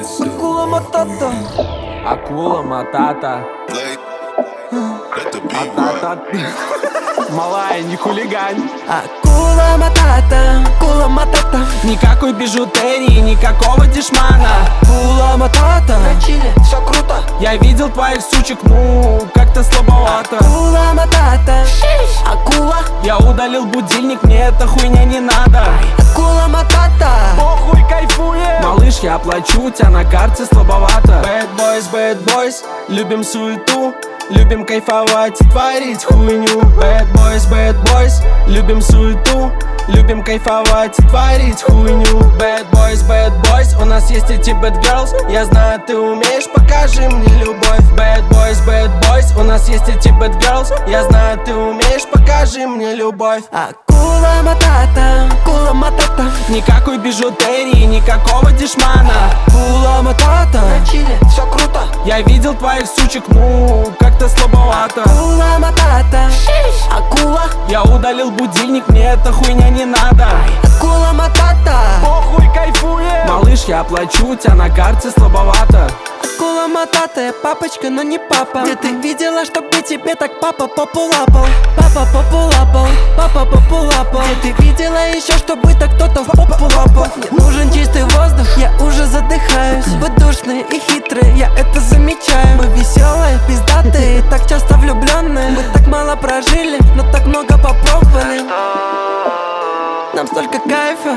Акула Матата. Акула Матата. Малая, не хулигань. Акула Матата, Акула Матата. Никакой бижутерии, никакого дешмана. Акула Матата. На чиле, все круто. Я видел твоих сучек, ну, как-то слабовато. Акула Матата. Акула. Я удалил будильник, мне эта хуйня не надо. Акула Матата. Похуй, кайфуем. Малыш, я оплачу, у тебя на карте слабовато. Bad boys, любим суету. Любим кайфовать и творить хуйню. Bad boys, любим суету. Любим кайфовать и творить хуйню. Bad boys, у нас есть эти bad girls. Я знаю, ты умеешь, покажи мне любовь. Bad boys, у нас есть эти bad girls. Я знаю, ты умеешь, покажи мне любовь. Акула Матата, Акула Матата. Никакой бижутерии, никакого дешмана. Акула Матата. На чиле, все круто. Я видел твоих сучек, ну, как-то слабовато. Акула Матата. Акула. Я удалил будильник, мне эта хуйня не надо. Акула Матата. Похуй, кайфуем. Малыш, я оплачу, у тебя на карте слабовато. Акула Матата, я папочка, но не папа. Где ты видела, чтобы тебе так папа попу лапал? Папа попу лапал, папа попу лапал. Где ты видела еще, чтобы так кто-то в попу лапал? Мне нужен чистый воздух, я уже задыхаюсь. Вы душные и хитрые, я это замечаю. Мы веселые, пиздатые, так часто влюбленные. Мы так мало прожили, но так много попробовали. Нам столько кайфа,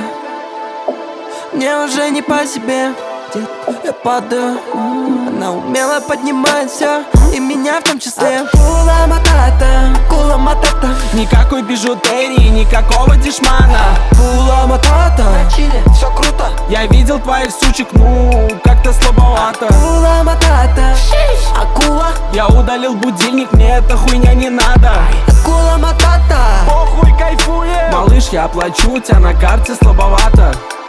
мне уже не по себе. Я падаю, она умело поднимает все, и меня в том числе. Акула Матата, Акула Матата. Никакой бижутерии, никакого дешмана. Акула Матата. На чиле, все круто. Я видел твоих сучек, ну, как-то слабовато. Акула Матата. Акула. Я удалил будильник, мне эта хуйня не надо. Акула Матата. Похуй, кайфуем. Малыш, я оплачу, у тебя на карте слабовато.